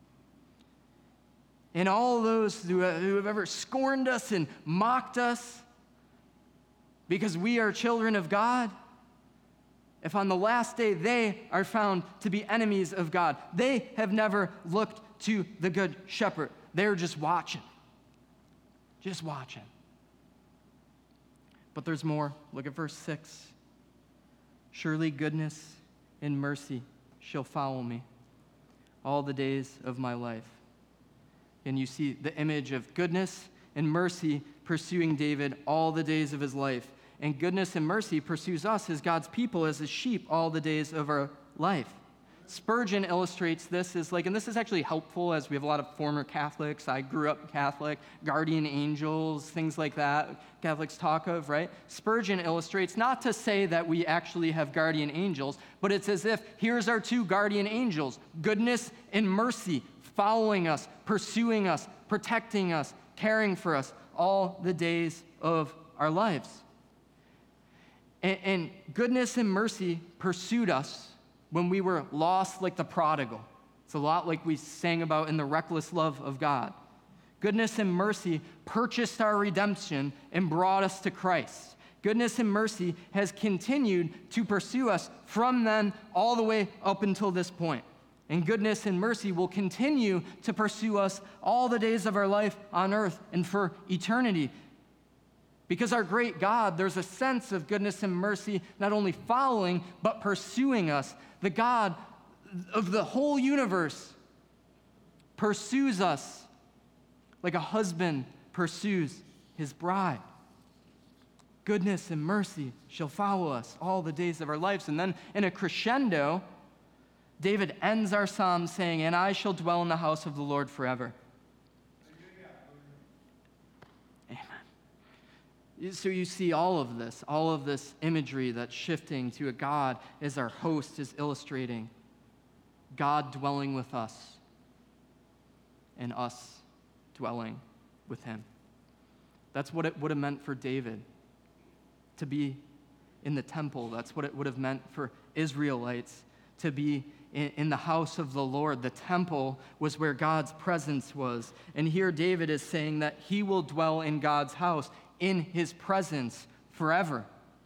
And all those who have ever scorned us and mocked us because we are children of God, if on the last day they are found to be enemies of God, they have never looked to the good shepherd. They're just watching. Just watching. But there's more. Look at verse 6. Surely goodness and mercy shall follow me all the days of my life. And you see the image of goodness and mercy pursuing David all the days of his life. And goodness and mercy pursues us as God's people, as his sheep, all the days of our life. Spurgeon illustrates this as and this is actually helpful as we have a lot of former Catholics. I grew up Catholic, guardian angels, things like that Catholics talk of, right? Spurgeon illustrates not to say that we actually have guardian angels, but it's as if here's our two guardian angels, goodness and mercy, following us, pursuing us, protecting us, caring for us all the days of our lives. And goodness and mercy pursued us when we were lost like the prodigal. It's a lot like we sang about in the reckless love of God. Goodness and mercy purchased our redemption and brought us to Christ. Goodness and mercy has continued to pursue us from then all the way up until this point. And goodness and mercy will continue to pursue us all the days of our life on earth and for eternity. Because our great God, there's a sense of goodness and mercy not only following, but pursuing us. The God of the whole universe pursues us like a husband pursues his bride. Goodness and mercy shall follow us all the days of our lives. And then in a crescendo, David ends our psalm saying, "And I shall dwell in the house of the Lord forever." Amen. So you see all of this imagery that's shifting to a God as our host is illustrating. God dwelling with us and us dwelling with him. That's what it would have meant for David to be in the temple. That's what it would have meant for Israelites to be in the house of the Lord. The temple was where God's presence was. And here David is saying that he will dwell in God's house, in his presence forever.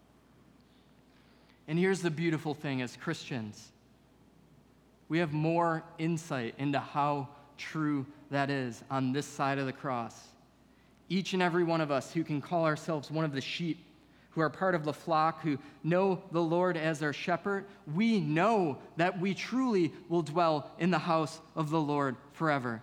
And here's the beautiful thing as Christians. We have more insight into how true that is on this side of the cross. Each and every one of us who can call ourselves one of the sheep, who are part of the flock, who know the Lord as our shepherd, we know that we truly will dwell in the house of the Lord forever.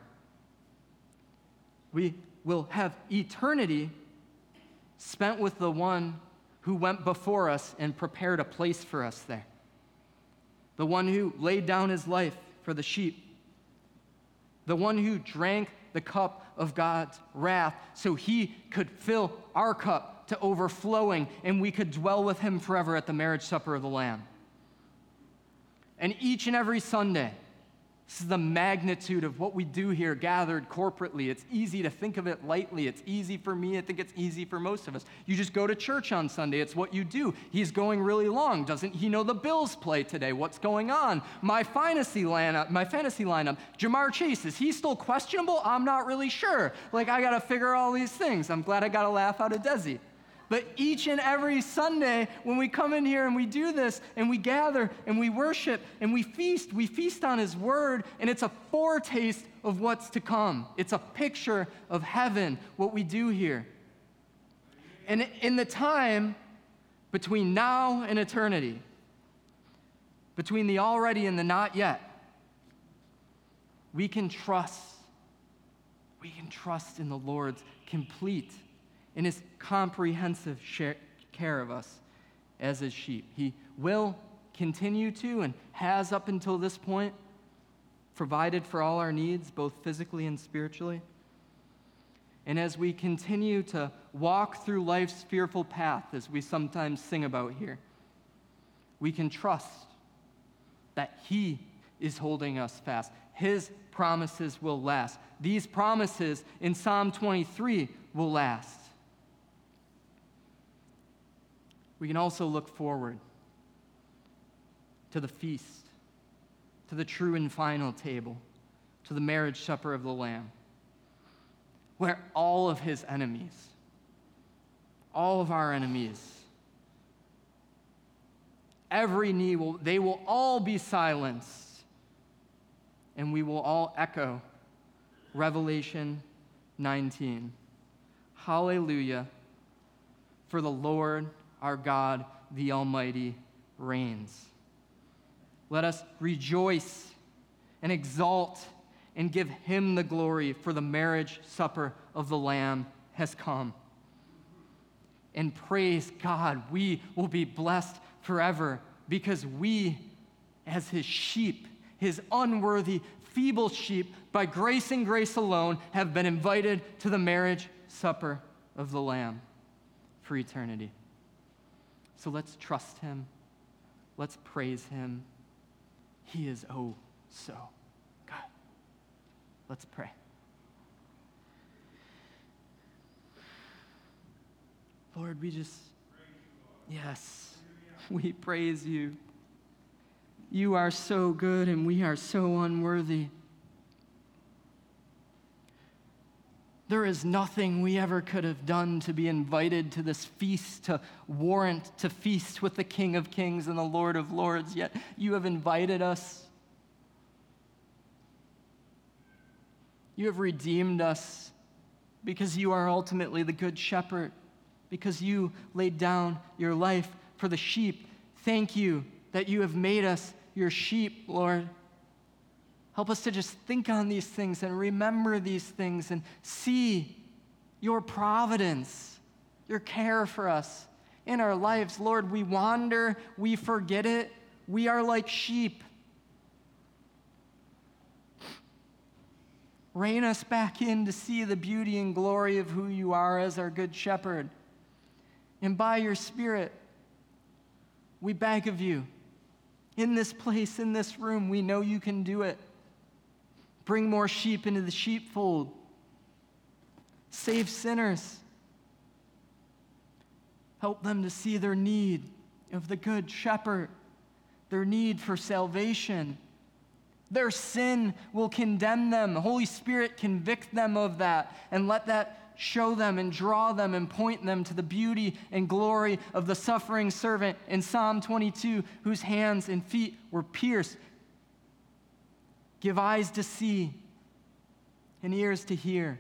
We will have eternity spent with the one who went before us and prepared a place for us there. The one who laid down his life for the sheep. The one who drank the cup of God's wrath so he could fill our cup to overflowing, and we could dwell with him forever at the marriage supper of the Lamb. And each and every Sunday, this is the magnitude of what we do here gathered corporately. It's easy to think of it lightly. It's easy for me. I think it's easy for most of us. You just go to church on Sunday. It's what you do. He's going really long. Doesn't he know the Bills play today? What's going on? My fantasy lineup, Jamar Chase, is he still questionable? I'm not really sure. I got to figure all these things. I'm glad I got a laugh out of Desi. But each and every Sunday, when we come in here and we do this, and we gather, and we worship, and we feast on his word, and it's a foretaste of what's to come. It's a picture of heaven, what we do here. And in the time between now and eternity, between the already and the not yet, we can trust in the Lord's complete, in his comprehensive care of us as his sheep. He will continue to, and has up until this point, provided for all our needs, both physically and spiritually. And as we continue to walk through life's fearful path, as we sometimes sing about here, we can trust that he is holding us fast. His promises will last. These promises in Psalm 23 will last. We can also look forward to the feast, to the true and final table, to the marriage supper of the Lamb, where all of his enemies, all of our enemies, every knee they will all be silenced, and we will all echo Revelation 19. Hallelujah, for the Lord our God, the Almighty, reigns. Let us rejoice and exalt and give him the glory, for the marriage supper of the Lamb has come. And praise God, we will be blessed forever, because we, as his sheep, his unworthy, feeble sheep, by grace and grace alone, have been invited to the marriage supper of the Lamb for eternity. So let's trust him. Let's praise him. He is oh so good. Let's pray. Lord, we praise you. You are so good, and we are so unworthy. There is nothing we ever could have done to be invited to this feast, to warrant to feast with the King of Kings and the Lord of Lords, yet you have invited us. You have redeemed us because you are ultimately the good shepherd, because you laid down your life for the sheep. Thank you that you have made us your sheep, Lord. Help us to just think on these things and remember these things and see your providence, your care for us in our lives. Lord, we wander, we forget it. We are like sheep. Rein us back in to see the beauty and glory of who you are as our good shepherd. And by your Spirit, we beg of you, in this place, in this room, we know you can do it. Bring more sheep into the sheepfold. Save sinners. Help them to see their need of the good shepherd, their need for salvation, Their sin will condemn them. The Holy Spirit convict them of that and let that show them and draw them and point them to the beauty and glory of the suffering servant in Psalm 22, whose hands and feet were pierced. Give eyes to see and ears to hear.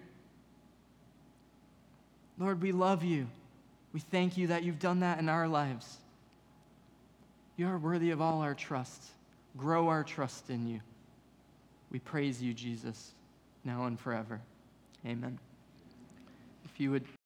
Lord, we love you. We thank you that you've done that in our lives. You are worthy of all our trust. Grow our trust in you. We praise you, Jesus, now and forever. Amen. If you would